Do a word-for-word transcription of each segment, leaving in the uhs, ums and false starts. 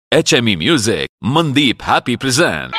H M E Music, Mandeep Happy present.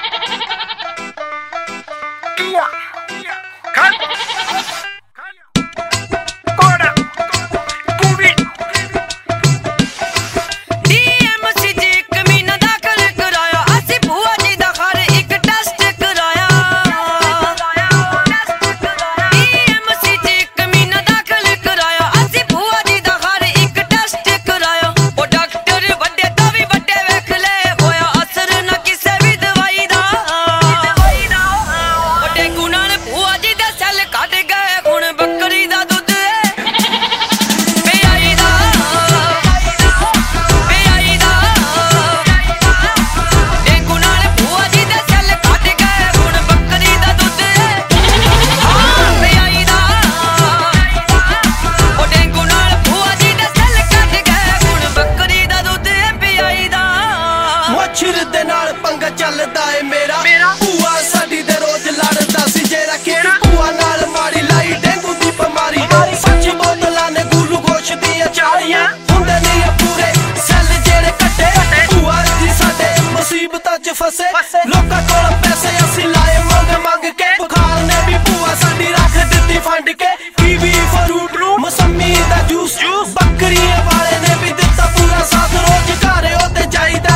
ਚੱਲਦਾ ਏ ਮੇਰਾ ਭੂਆ ਸਾਡੀ ਦੇ ਰੋਜ਼ ਲੜਦਾ ਸੀ ਜਿਹੜਾ ਕਿਹੜੀ ਭੂਆ ਨਾਲ ਮਾੜੀ ਲਾਈ ਡੇਂਗੂ ਦੀ ਬਿਮਾਰੀ ਸੱਚ ਬੋਤਲਾਂ ਨੇ ਗਲੂਕੋਸ਼ ਦੀਆਂ ਚਾੜੀਆਂ ਹੁੰਦੇ ਨਹੀਂ ਪੂਰੇ ਸੈੱਲ ਜਿਹੜੇ ਕੱਟੇ ਭੂਆ ਜੀ ਸਾਡੇ ਮੁਸੀਬਤਾਂ 'ਚ ਫਸੇ ਲੋਕਾਂ ਕੋਲ ਪੈਸੇ ਅਸੀਂ ਲਾਏ ਮੰਗ ਮੰਗ ਕੇ ਬੁਖਾਰ ਨੇ ਵੀ ਭੂਆ ਸਾਡੀ ਰੱਖ ਦਿੱਤੀ ਫੰਡ ਕੇ ਕੀਵੀ ਫਰੂਟ ਮੌਸਮੀ ਦਾ ਜੂਸ ਬੱਕਰੀਆਂ ਵਾਲੇ ਨੇ ਵੀ ਦਿੱਤਾ ਪੂਰਾ ਸਾਥ ਰੋਜ਼ ਘਰੇ ਉਹਦੇ ਜਾਈਦਾ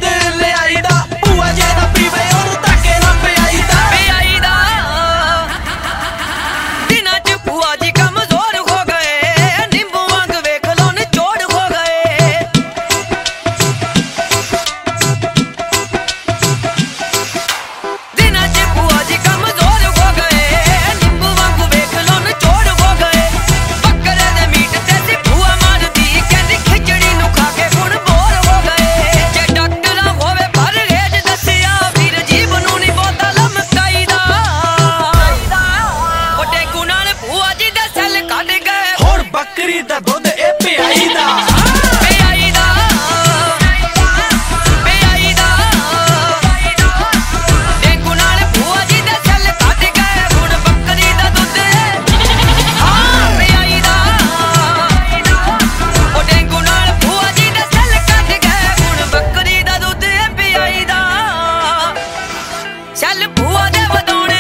ਦਾ ਦੁੱਧ ਇਹ ਪਿਆਈ ਦਾ ਪਿਆਈ ਦਾ ਪਿਆਈ ਦਾ ਡੇਂਗੂ ਨਾਲ ਭੂਆ ਜੀ ਦੇ ਸੈੱਲ ਕੱਢ ਗਏ ਹੁਣ ਬੱਕਰੀ ਦਾ ਦੁੱਧ ਹਾਂ ਪਿਆਈ ਦਾ ਉਹ ਡੇਂਗੂ ਨਾਲ ਭੂਆ ਜੀ ਦੇ ਸੈੱਲ ਕੱਢ ਗਏ ਹੁਣ ਬੱਕਰੀ ਦਾ ਦੁੱਧ ਇਹ ਪਿਆਈ ਦਾ ਸੈੱਲ ਭੂਆ ਦੇ ਵਧਾਉਣੇ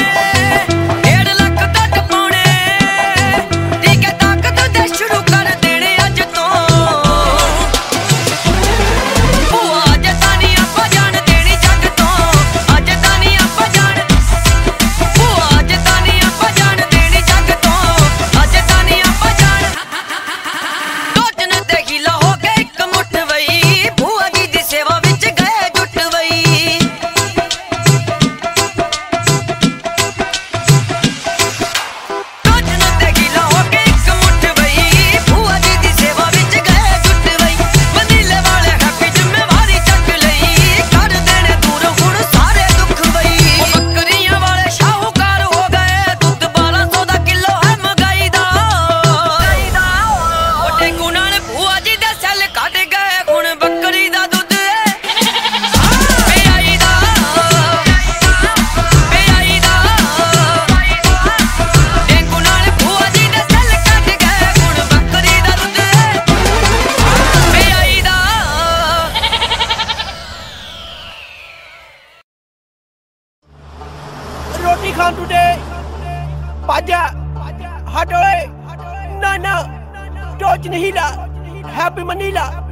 रोटी खान टूटे पाजा हटोए ना ना टोच नहीं ला हैप्पी मनीला।